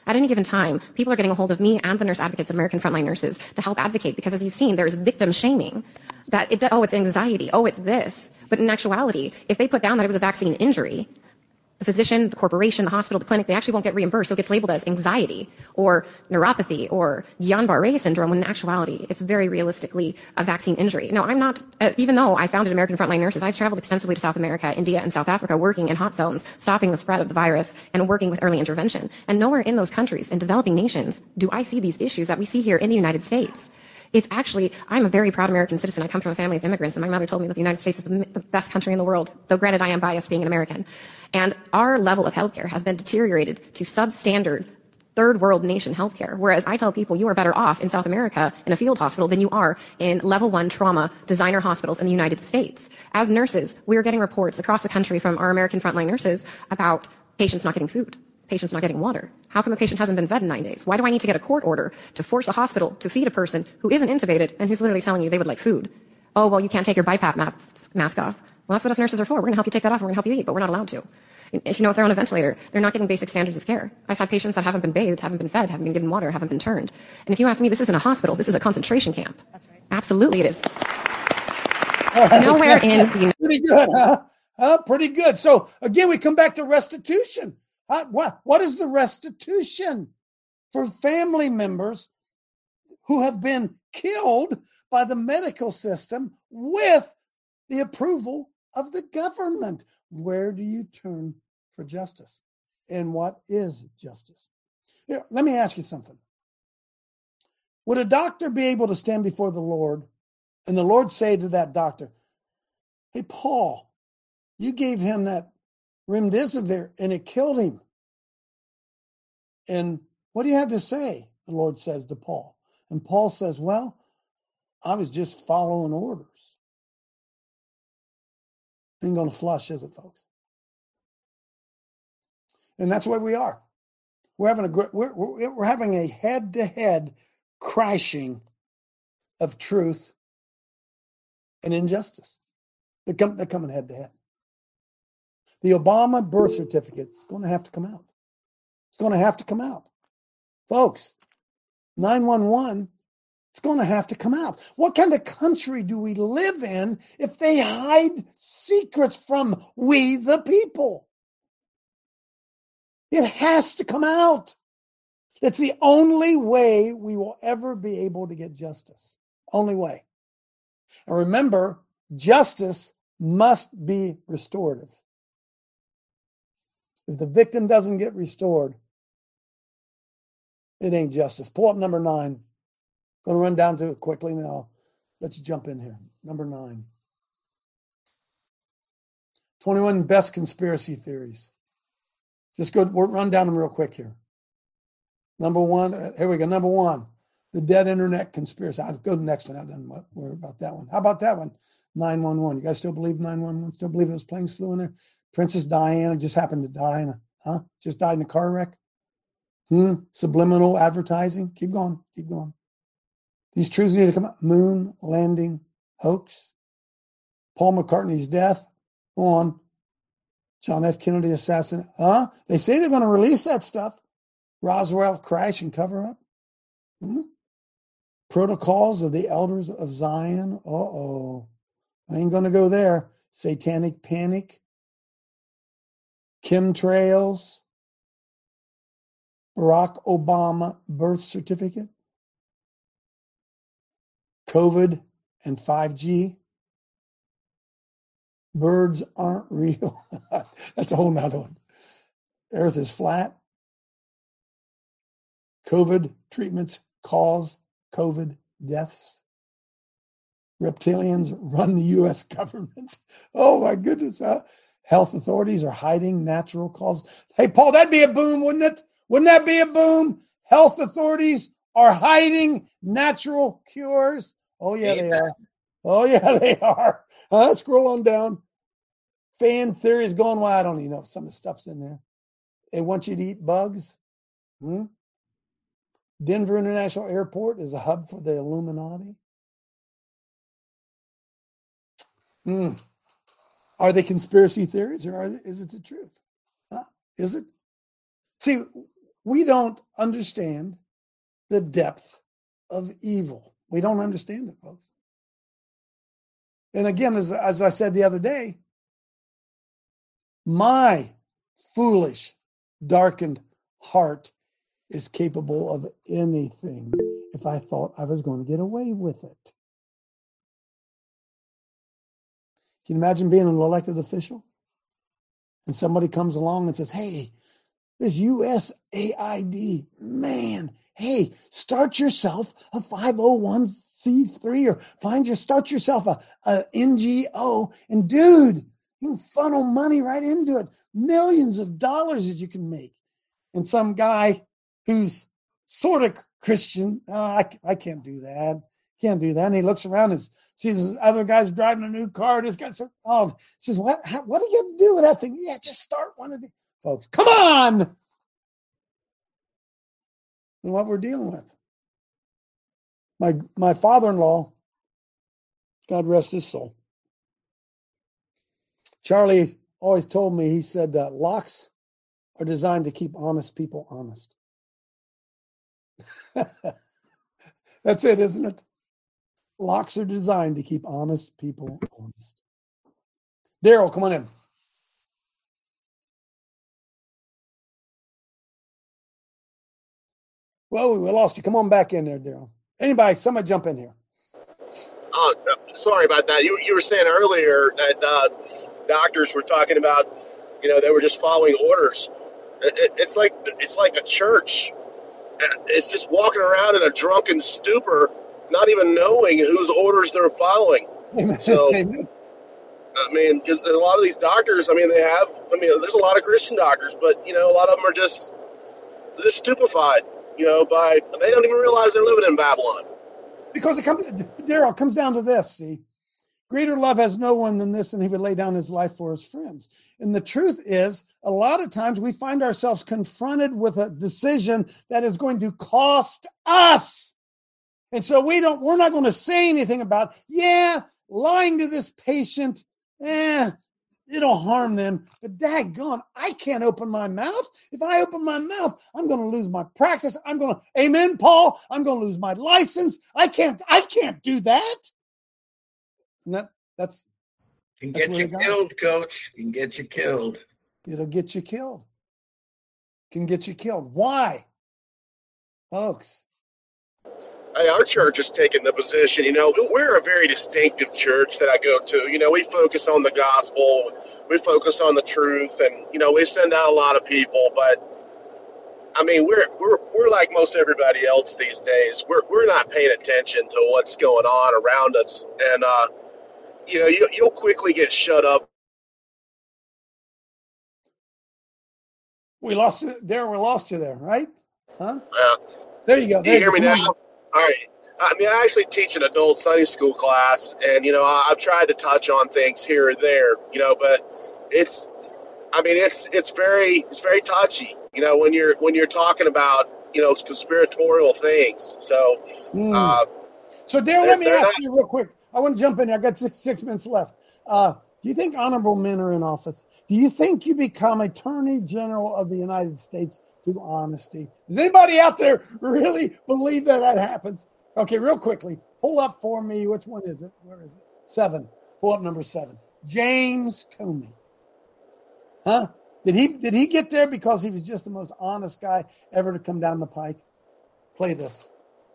At any given time, people are getting a hold of me and the nurse advocates of American Frontline Nurses to help advocate because, as you've seen, there's victim shaming. That, it, oh, it's anxiety. Oh, it's this. But in actuality, if they put down that it was a vaccine injury, the physician, the corporation, the hospital, the clinic, they actually won't get reimbursed. So it gets labeled as anxiety or neuropathy or Guillain-Barré syndrome, when in actuality, it's very realistically a vaccine injury. Now, I'm not, uh, even though I founded American Frontline Nurses, I've traveled extensively to South America, India, and South Africa, working in hot zones, stopping the spread of the virus, and working with early intervention. And nowhere in those countries, in developing nations, do I see these issues that we see here in the United States. It's actually, I'm a very proud American citizen. I come from a family of immigrants, and my mother told me that the United States is the, the best country in the world, though granted I am biased being an American. And our level of healthcare has been deteriorated to substandard third world nation healthcare, whereas I tell people you are better off in South America in a field hospital than you are in level one trauma designer hospitals in the United States. As nurses, we are getting reports across the country from our American Frontline Nurses about patients not getting food. Patients not getting water. How come a patient hasn't been fed in nine days? Why do I need to get a court order to force a hospital to feed a person who isn't intubated and who's literally telling you they would like food? Oh, well, you can't take your BiPAP mask off. Well, that's what us nurses are for. We're going to help you take that off and we're going to help you eat, but we're not allowed to. If you know, if they're on a ventilator, they're not getting basic standards of care. I've had patients that haven't been bathed, haven't been fed, haven't been given water, haven't been turned. And if you ask me, this isn't a hospital, this is a concentration camp. That's right. Absolutely it is. Right. Nowhere in the United Pretty good, huh? huh? Pretty good. So, again, we come back to restitution. Uh, what, what is the restitution for family members who have been killed by the medical system with the approval of the government? Where do you turn for justice? And what is justice? Here, let me ask you something. Would a doctor be able to stand before the Lord and the Lord say to that doctor, hey, Paul, you gave him that remdesivir and it killed him. And what do you have to say? The Lord says to Paul. And Paul says, well, I was just following orders. Ain't going to flush, is it, folks? And that's where we are. We're having a we're, we're, we're having a head-to-head crashing of truth and injustice. They're, come, they're coming head-to-head. The Obama birth certificate is going to have to come out. It's going to have to come out. Folks, nine one one, it's going to have to come out. What kind of country do we live in if they hide secrets from we the people? It has to come out. It's the only way we will ever be able to get justice. Only way. And remember, justice must be restorative. If the victim doesn't get restored, it ain't justice. Pull up number nine. Going to run down to it quickly, and then I'll let's jump in here. Number nine. twenty-one best conspiracy theories. Just go we'll run down them real quick here. Number one, here we go. Number one, the dead internet conspiracy. I'll go to the next one. I don't worry about that one. How about that one? nine one one. You guys still believe nine one one? Still believe those planes flew in there? Princess Diana just happened to die in a, huh? Just died in a car wreck? Hmm? Subliminal advertising? Keep going. Keep going. These truths need to come out. Moon landing hoax. Paul McCartney's death. Go on. John F. Kennedy assassin. Huh? They say they're going to release that stuff. Roswell crash and cover up. Hmm? Protocols of the elders of Zion. Uh-oh. I ain't going to go there. Satanic panic. Chemtrails. Barack Obama birth certificate. COVID and five G. Birds aren't real. That's a whole nother one. Earth is flat. COVID treatments cause COVID deaths. Reptilians run the U S government. Oh my goodness. Huh? Health authorities are hiding natural causes. Hey, Paul, that'd be a boom, wouldn't it? Wouldn't that be a boom? Health authorities are hiding natural cures. Oh, yeah, Amen. They are. Oh, yeah, they are. Uh, scroll on down. Fan theory is going wild. I don't even know if some of the stuff's in there. They want you to eat bugs. Hmm? Denver International Airport is a hub for the Illuminati. Hmm. Are they conspiracy theories or are they, is it the truth? Huh? Is it? See, we don't understand the depth of evil. We don't understand it, folks. And again, as, as I said the other day, my foolish, darkened heart is capable of anything if I thought I was going to get away with it. Can you imagine being an elected official? And somebody comes along and says, hey, this U S A I D, man, hey, start yourself a five oh one c three or find your, start yourself a, a N G O. And dude, you can funnel money right into it. Millions of dollars that you can make. And some guy who's sort of Christian, oh, I, I can't do that. Can't do that. And he looks around and sees his other guys driving a new car. This guy says, oh, says, what, how, what do you have to do with that thing? Yeah, just start one of these. Folks, come on. And what we're dealing with. My, my father-in-law, God rest his soul, Charlie always told me, he said, uh, locks are designed to keep honest people honest. That's it, isn't it? Locks are designed to keep honest people honest. Daryl, come on in. Well, we lost you. Come on back in there, Daryl. Anybody, somebody jump in here. Oh, sorry about that. You you were saying earlier that uh, doctors were talking about, you know, they were just following orders. It, it, it's like it's like a church. It's just walking around in a drunken stupor, not even knowing whose orders they're following. Amen. So, Amen. I mean, because a lot of these doctors, I mean, they have, I mean, there's a lot of Christian doctors, but, you know, a lot of them are just, just stupefied, you know, by, they don't even realize they're living in Babylon. Because it comes, Daryl, it comes down to this, see. Greater love has no one than this, and he would lay down his life for his friends. And the truth is, a lot of times we find ourselves confronted with a decision that is going to cost us. And so we don't, we're not going to say anything about, yeah, lying to this patient, eh, it'll harm them. But daggone, I can't open my mouth. If I open my mouth, I'm going to lose my practice. I'm going to, amen, Paul, I'm going to lose my license. I can't, I can't do that. And that, that's, can that's get you killed, Coach. Can get you killed. It'll get you killed. Can get you killed. Why? Folks. Hey, our church has taken the position, you know, we're a very distinctive church that I go to. You know, we focus on the gospel. We focus on the truth. And, you know, we send out a lot of people. But, I mean, we're we're we're like most everybody else these days. We're, we're not paying attention to what's going on around us. And, uh, you know, you, you'll quickly get shut up. We lost you there. We lost you there, right? Huh? Yeah. There you go. There you hear me now? All right. I mean, I actually teach an adult Sunday school class, and, you know, I've tried to touch on things here or there, you know, but it's, I mean, it's it's very it's very touchy, you know, when you're when you're talking about, you know, conspiratorial things. So, mm. uh, so Darryl, let me ask not- you real quick. I want to jump in there. I got six six minutes left. Uh, do you think honorable men are in office? Do you think you become Attorney General of the United States through honesty? Does anybody out there really believe that that happens? Okay, real quickly, pull up for me. Which one is it? Where is it? Seven. Pull up number seven. James Comey. Huh? Did he did he get there because he was just the most honest guy ever to come down the pike? Play this.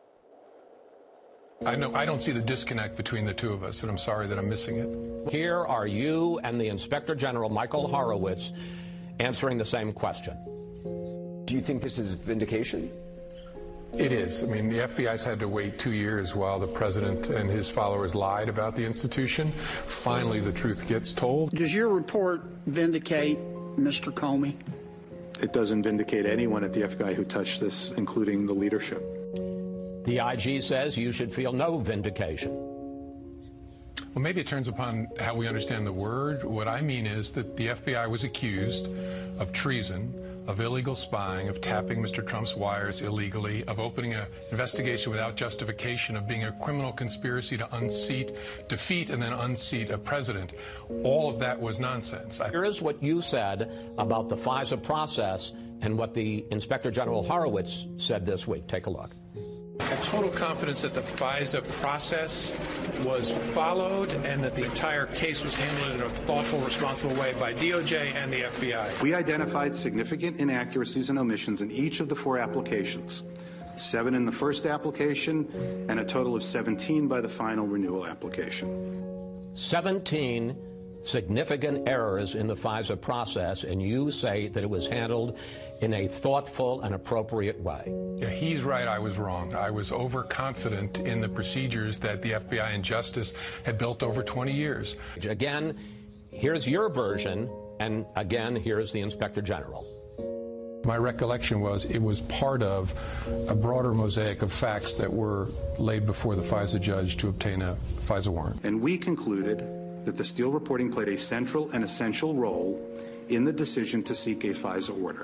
I know I don't see the disconnect between the two of us, and I'm sorry that I'm missing it. Here are you and the Inspector General, Michael Horowitz, answering the same question. Do you think this is vindication? It is. I mean, the F B I's had to wait two years while the president and his followers lied about the institution. Finally, the truth gets told. Does your report vindicate Mister Comey? It doesn't vindicate anyone at the F B I who touched this, including the leadership. The I G says you should feel no vindication. Well, maybe it turns upon how we understand the word. What I mean is that the F B I was accused of treason, of illegal spying, of tapping Mister Trump's wires illegally, of opening an investigation without justification, of being a criminal conspiracy to unseat, defeat, and then unseat a president. All of that was nonsense. Here is what you said about the FISA process and what the Inspector General Horowitz said this week. Take a look. I have total confidence that the FISA process was followed and that the entire case was handled in a thoughtful, responsible way by D O J and the F B I. We identified significant inaccuracies and omissions in each of the four applications. Seven in the first application and a total of seventeen by the final renewal application. seventeen significant errors in the FISA process, and you say that it was handled in a thoughtful and appropriate way. Yeah, he's right. I was wrong. I was overconfident in the procedures that the F B I and Justice had built over twenty years. Again, here's your version, and again, here's the Inspector General. My recollection was it was part of a broader mosaic of facts that were laid before the FISA judge to obtain a FISA warrant. And we concluded that the Steele reporting played a central and essential role in the decision to seek a FISA order.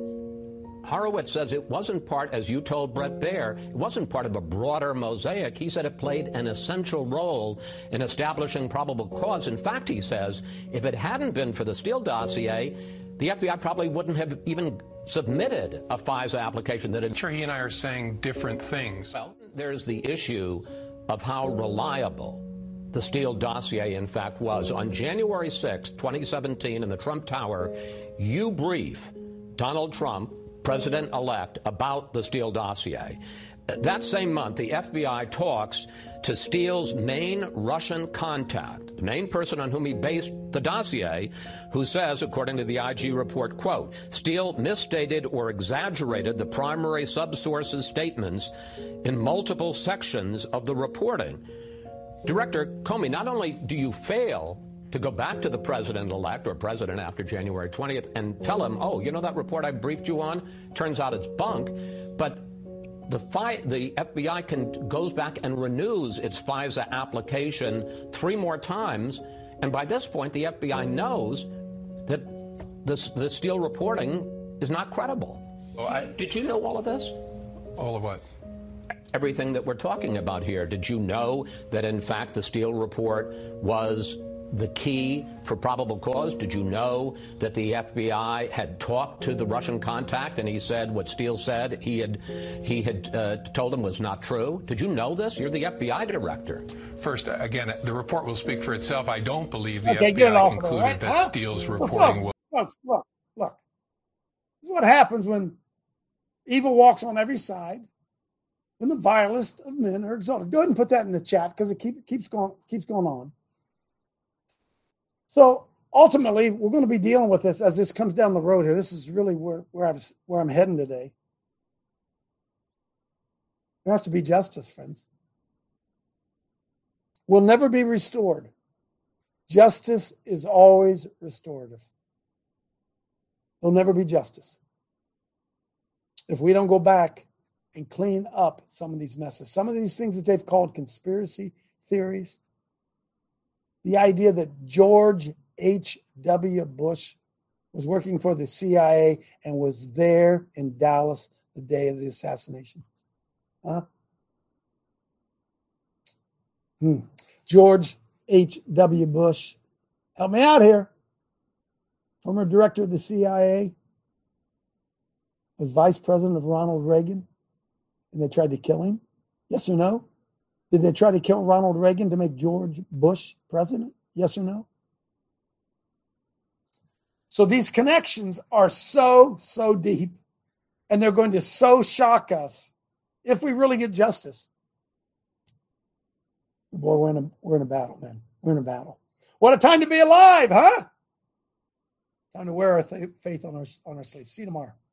Horowitz says it wasn't part, as you told Bret Baier, it wasn't part of a broader mosaic. He said it played an essential role in establishing probable cause. In fact, he says, if it hadn't been for the Steele dossier, the F B I probably wouldn't have even submitted a FISA application. That I'm sure he and I are saying different things. Well, there's the issue of how reliable the Steele dossier, in fact, was. On January sixth, twenty seventeen, in the Trump Tower, you brief Donald Trump, president-elect, about the Steele dossier. That same month, the F B I talks to Steele's main Russian contact, the main person on whom he based the dossier, who says, according to the I G report, quote, Steele misstated or exaggerated the primary subsource's statements in multiple sections of the reporting. Director Comey, not only do you fail to go back to the president-elect or president after January twentieth and tell him, oh, you know that report I briefed you on? Turns out it's bunk. But the, fi- the F B I can goes back and renews its FISA application three more times. And by this point, the F B I knows that this, the Steele reporting is not credible. Oh, I, Did you know all of this? All of what? Everything that we're talking about here. Did you know that, in fact, the Steele report was the key for probable cause? Did you know that the F B I had talked to the Russian contact and he said what Steele said he had he had uh, told him was not true? Did you know this? You're the F B I director. First, again, the report will speak for itself. I don't believe the okay, F B get it I off concluded of there, right? that huh? Steele's Well, reporting folks, was... folks, look, look. This is what happens when evil walks on every side, when the vilest of men are exalted. Go ahead and put that in the chat because it keep, keeps going keeps going on. So ultimately, we're going to be dealing with this as this comes down the road here. This is really where, where, I was, where I'm heading today. There has to be justice, friends. Will never be restored. Justice is always restorative. There'll never be justice if we don't go back and clean up some of these messes. Some of these things that they've called conspiracy theories. The idea that George H W Bush was working for the C I A and was there in Dallas the day of the assassination. Huh? Hmm. George H W Bush, help me out here. Former director of the C I A, was vice president of Ronald Reagan, and they tried to kill him. Yes or no? Did they try to kill Ronald Reagan to make George Bush president? Yes or no? So these connections are so, so deep, and they're going to so shock us if we really get justice. Boy, we're in a, we're in a battle, man. We're in a battle. What a time to be alive, huh? Time to wear our th- faith on our, on our sleeves. See you tomorrow.